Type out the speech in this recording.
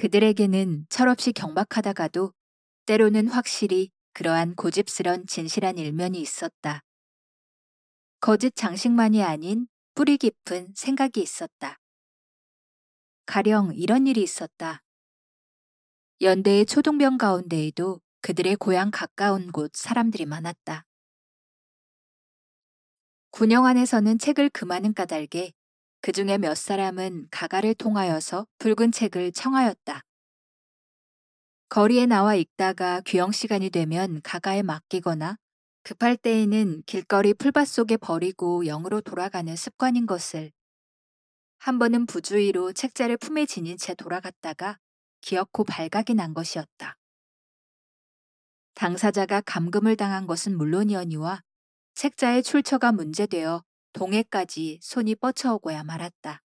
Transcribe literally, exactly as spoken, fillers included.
그들에게는 철없이 경박하다가도 때로는 확실히 그러한 고집스런 진실한 일면이 있었다. 거짓 장식만이 아닌 뿌리 깊은 생각이 있었다. 가령 이런 일이 있었다. 연대의 초등병 가운데에도 그들의 고향 가까운 곳 사람들이 많았다. 군영 안에서는 책을 금하는 까닭에 그 중에 몇 사람은 가가를 통하여서 붉은 책을 청하였다. 거리에 나와 읽다가 귀영 시간이 되면 가가에 맡기거나 급할 때에는 길거리 풀밭 속에 버리고 영으로 돌아가는 습관인 것을 한 번은 부주의로 책자를 품에 지닌 채 돌아갔다가 기어코 발각이 난 것이었다. 당사자가 감금을 당한 것은 물론이거니와 책자의 출처가 문제되어 동해까지 손이 뻗쳐오고야 말았다.